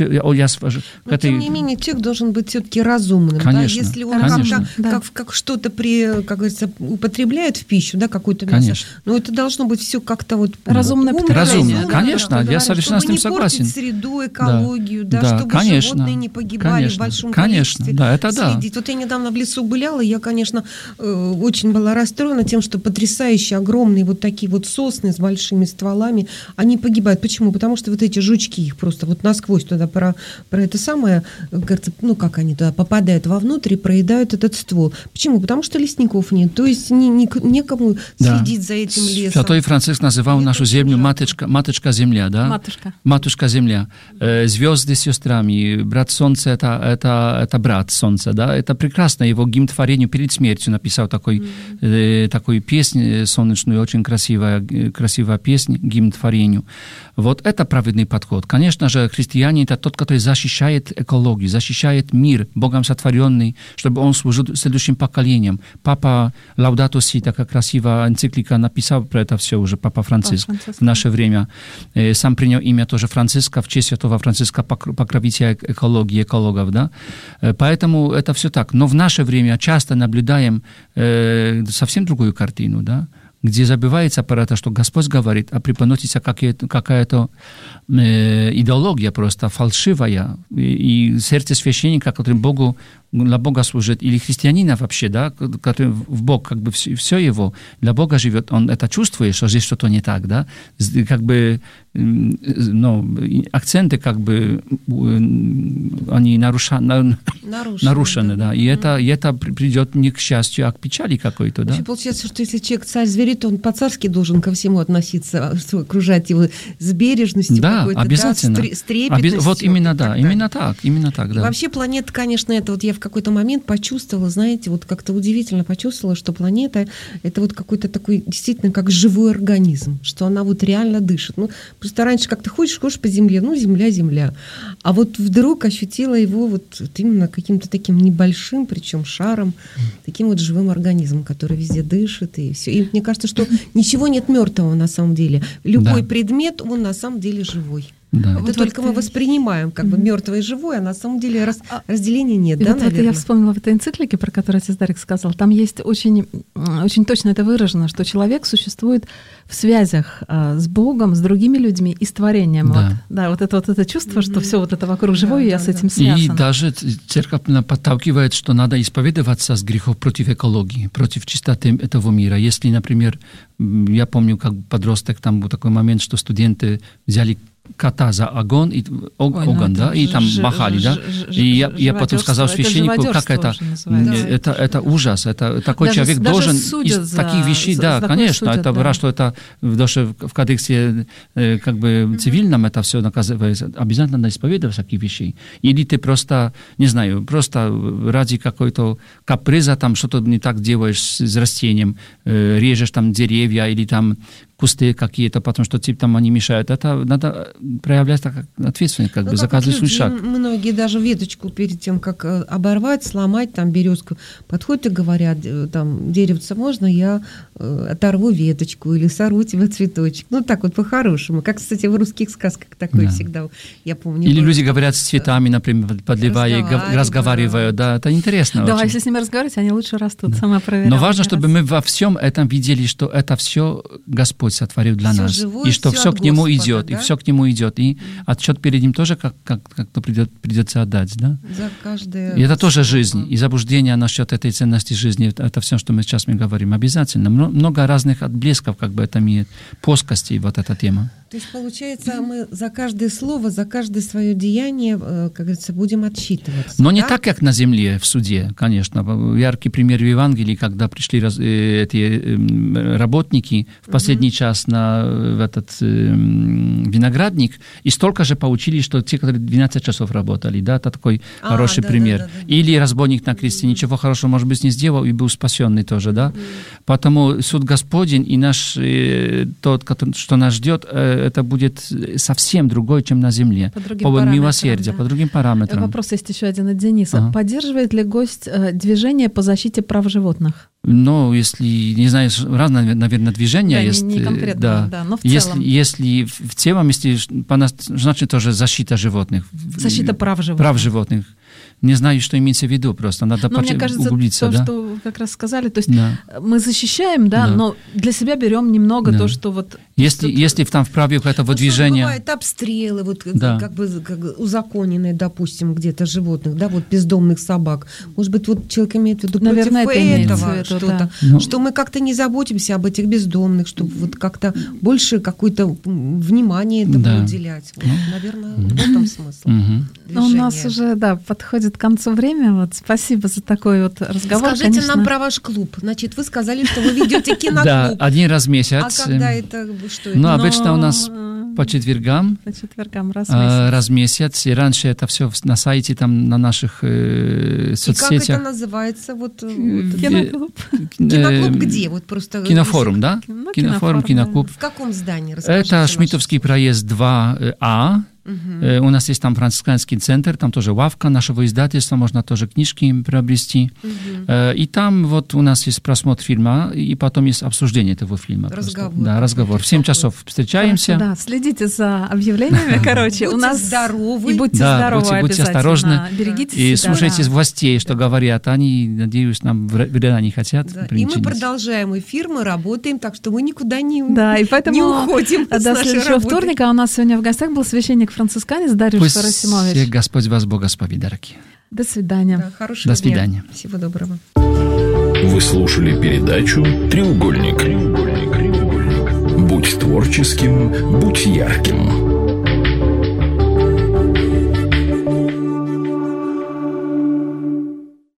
Но, тем не менее, человек должен быть все-таки разумным. Конечно, да? Если он как что-то, как говорится, употребляет в пищу, да, какую-то мясо, но это должно быть все как-то вот разумное потребление. Разумно, конечно, я совершенно с ним согласен. Чтобы не портить среду, экологию, чтобы животные не погибали в большом количестве. Да, это да. Вот я недавно в лесу гуляла, и я, конечно, очень была расстроена тем, что потрясающие, огромные вот такие вот сосны с большими стволами, они погибают. Почему? Потому что вот эти жучки их просто вот насквозь туда туда про это самое, кажется, ну, как они туда попадают вовнутрь и проедают этот ствол. Почему? Потому что лесников нет, то есть некому следить за этим лесом. Святой Франциск называл нашу землю матушка земля, да? Матушка земля. Звезды с сестрами, брат солнце это брат солнца, да? Это прекрасно. Его гимн творению перед смертью написал такую песнь солнечную, очень красивая песня, гимн творению. Вот это праведный подход. Конечно же, христианин это тот, который защищает экологию, защищает мир, Богом сотворенный, чтобы он служил следующим поколениям. Папа Лаудато Си, такая красивая энциклика, написал про это все уже, Папа Франциск в наше время. Сам принял имя тоже Франциска в честь святого Франциска, покровителя экологии, экологов, да. Поэтому это все так. Но в наше время часто наблюдаем совсем другую картину, да, где забывается про это, что Господь говорит, а преподносится какая-то идеология просто фальшивая, и сердце священника, который для Бога служит, или христианина вообще, да, который в Бог, как бы все его, для Бога живет, он это чувствует, что здесь что-то не так, да, как бы, ну, акценты, как бы, они нарушены, да, и это придет не к счастью, а к печали какой-то, да. Вообще получается, что если человек царь-зверь, то он по-царски должен ко всему относиться, окружать его с бережностью, да, какой-то, обязательно. Да, с трепетностью. Вот именно, да, именно так, да. И вообще планета, конечно, это вот я в какой-то момент почувствовала, знаете, вот как-то удивительно почувствовала, что планета это вот какой-то такой действительно как живой организм, что она вот реально дышит. Ну, просто раньше как-то ходишь по земле, ну, земля. А вот вдруг ощутила его вот именно каким-то таким небольшим, причем шаром, таким вот живым организмом, который везде дышит и все. И мне кажется, что ничего нет мертвого на самом деле. Любой предмет, он на самом деле живой. Да. Это вот только мы воспринимаем как бы мертвое и живое, а на самом деле разделения нет, да, вот наверное? Я вспомнила в этой энциклике, про которую отец Дарик сказал, там есть очень, очень точно это выражено, что человек существует в связях с Богом, с другими людьми и с творением. Да. Вот это чувство, что все вот это вокруг живое, я с этим связана. И даже церковь подталкивает, что надо исповедоваться с грехов против экологии, против чистоты этого мира. Если, например, я помню, как подросток, там был такой момент, что студенты взяли кота за огонь, и там махали, да. И я потом сказал священнику, как это ужас, это такой даже, человек должен из таких вещей, да, конечно, это раз, что это даже в кодексе как бы цивильном это все наказывается, обязательно надо исповедоваться таких вещей. Или ты просто, не знаю, просто ради какой-то каприза там что-то не так делаешь с растением, режешь там деревья или там кусты какие-то, потому что типа там они мешают. Это надо проявлять так ответственность, как бы за каждый свой шаг. Многие даже веточку перед тем, как оборвать, сломать, там березку, подходят и говорят, там, деревце можно, я оторву веточку или сорву тебе цветочек. Ну, так вот по-хорошему. Как, кстати, в русских сказках такое всегда, я помню. Или люди говорят с цветами, например, подливая, разговаривают. Да, это интересно. Да, если с ними разговаривать, они лучше растут. Сама проверяла. Но важно, чтобы мы во всем этом видели, что это все Господь сотворил для нас, живое, и что все к нему Господа, идет, да? И все к нему идет, и отчет перед ним тоже как-то придется отдать, да? За каждое. И это тоже жизнь, и заблуждение насчет этой ценности жизни, это все, что мы сейчас говорим, обязательно. Много разных отблесков, как бы это имеет, плоскостей, вот эта тема. То есть, получается, мы за каждое слово, за каждое свое деяние, как говорится, будем отсчитываться. Но не так, как на земле, в суде, конечно. Яркий пример в Евангелии, когда пришли эти работники в последний час в этот виноградник, и столько же получили, что те, которые 12 часов работали. Да? Это такой хороший пример. Да. Или разбойник на кресте ничего хорошего, может быть, не сделал и был спасенный тоже. Да? Потому суд Господень и наш, тот, что нас ждет, это будет совсем другое, чем на земле. По милосердию, по другим параметрам. Вопрос есть еще один от Дениса. Поддерживает ли гость движение по защите прав животных? Ну, если, не знаю, разные, наверное, движения есть. Не конкретно, да, но в целом. Если в целом, если, значит, тоже защита животных. Защита прав животных. Прав животных. Не знаю, что имеется в виду, просто надо углубиться. Мне кажется, то, что вы как раз сказали, то есть мы защищаем, но для себя берем немного то, что вот Если там в праве какое-то выдвижение... Бывают обстрелы, вот как узаконенные, допустим, где-то животных, да, вот бездомных собак. Может быть, вот человек имеет в виду наверное, против этого что-то, что мы как-то не заботимся об этих бездомных, чтобы вот как-то больше какое-то внимание этому уделять. Вот, наверное, в этом смысл. У нас уже, подходит к концу время. Вот, спасибо за такой вот разговор. Скажите нам про ваш клуб. Значит, вы сказали, что вы ведете киноклуб. Да, один раз в месяц. А когда это? Что это? Ну, обычно у нас по четвергам. По четвергам, раз в месяц. И раньше это все на сайте, там, на наших соцсетях. И как это называется? Киноклуб. Киноклуб где? Вот просто Кинофорум, да? Кинофорум, киноклуб. В каком здании? Это Шмидтовский проезд 2А. У нас есть там францисканский центр, там тоже лавка нашего издательства, можно тоже книжки приобрести. И там вот у нас есть просмотр фильма, и потом есть обсуждение этого фильма. Разговор. Да, разговор. В 7 часов встречаемся. Да, следите за объявлениями, короче. Будьте здоровы. И будьте здоровы, будьте осторожны. Берегите себя. И слушайте властей, что да. говорят. Они, надеюсь, нам вреда не хотят. Да. И мы продолжаем эфир, мы работаем, так что мы никуда не уходим. Да, и поэтому до следующего вторника у нас сегодня в гостях был священник францисканец Дариуш Харасимович. Пусть Господь вас благословит. До свидания. Да, хорошего До свидания. Дня. Всего доброго. Вы слушали передачу «Треугольник». Будь творческим, будь ярким.